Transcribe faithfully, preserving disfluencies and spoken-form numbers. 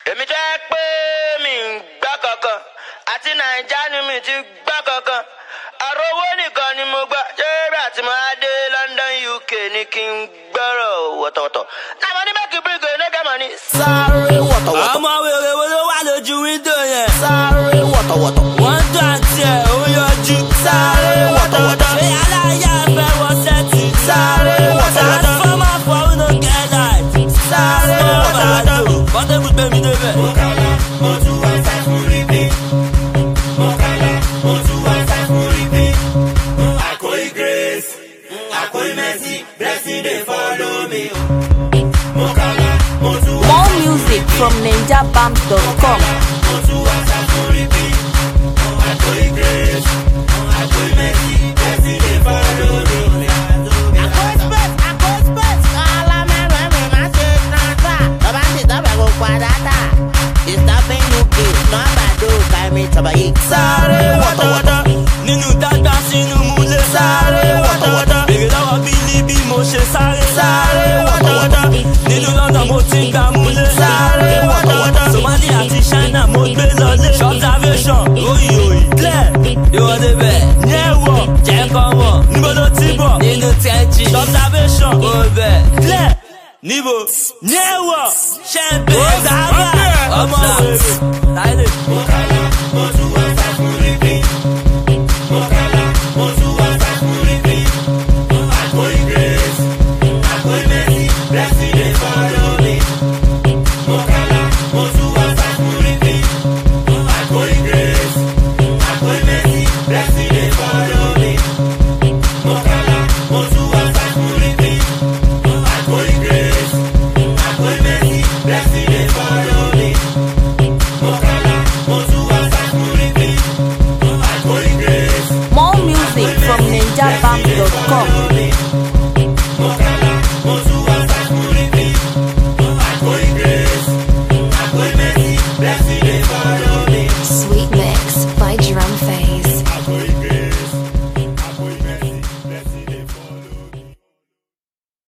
èmi jẹ́ pé mi ń gbá kankan àti Naija ni mi ti gbá kankan ọ̀rọ̀ owó nìkan ni mo gbà jẹ́rẹ́ àti máa dé London U K ní kí n gbọ́rọ̀ wọ̀tọ̀wọ̀tọ̀ náà mo ní mẹ́kì bíríkì oníkẹ́ mọ̀ ní. sáré wọ̀tọ̀wọ̀tọ̀. ọmọ wèrè wo ló wà lójú wíńdò yẹn. sáré wọ̀tọ̀wọ̀tọ̀. wọ́n dùn àti ẹ̀ ó yọjú. sáré wọ̀tọ̀wọ̀tọ̀. ṣé aláya fẹ́ wọ sẹ́ẹ̀tì. sáré wọ̀tọ̀wọ̀tọ̀. transformer for who no get light. sáré wọ̀tọ̀wọ̀tọ̀. bọ́tẹ́bù gbé mi débẹ̀. mo kàlà mo tún wá sáfúrí bí. mo kàlà mo tún wá sáfúrí bí. Akoi Grace, Akoi Mercy, blessing they follow me. Mo kàlà mo tún wá. More music from ninja bams dot com. Mo tún wá sáfúrí bí. Akoi Grace, Akoi Mercy, blessing they follow me. Akoi Space, Akoi Space, kala mẹ́rin mi máa ṣe transfer. Tọ́ba ti tọ́ba kò padà tà. Ìsọ̀bìn U K, nọ́ọ̀bàdó kàmí tọ́ba yìí. Sáré wọ̀tọ̀wọ̀tọ̀. Nínú dágbà sínú múlẹ̀. Sáré wọ̀tọ̀wọ̀tọ̀. Bèrè lọ́wọ́ Bílí bí mo ṣe sáré. Sáré wọ̀tọ̀wọ̀tọ̀. Nínú London mo ti gbà múlẹ̀. Sáré wọ̀tọ̀wọ̀tọ̀. Somalia àti China mo gbé lọlé. Observation oyi oyi. Clear ìwọ́de bẹ̀. Nyẹ̀wọ̀ jẹ́ kọ́ wọ̀. Níbo ló ti bọ̀? Nínú tẹ́jì. Observation o bẹ̀. Clear níbo? Nyẹ̀wọ̀ ṣẹ́ bẹ̀. Sáré ọmọ wèrè. Láìlè. Mo kàlà mo tún wá sáfúrí bí. Mo kàlà mo tún wá sáfúrí bí. Akoi Grace, Akoi Mercy, blessing they follow me. Mo kàlà mo tún wá sáfúrí bí. Akoi Grace, Akoi Mercy, blessing they follow me. Mo kàlà mo tún wá sáfúrí bí. Akoi Grace, Akoi Mercy, blessing they follow me. Mo kàlà mo tún wá sáfúrí bí. Akoi Grace. More music from ninja bams dot com.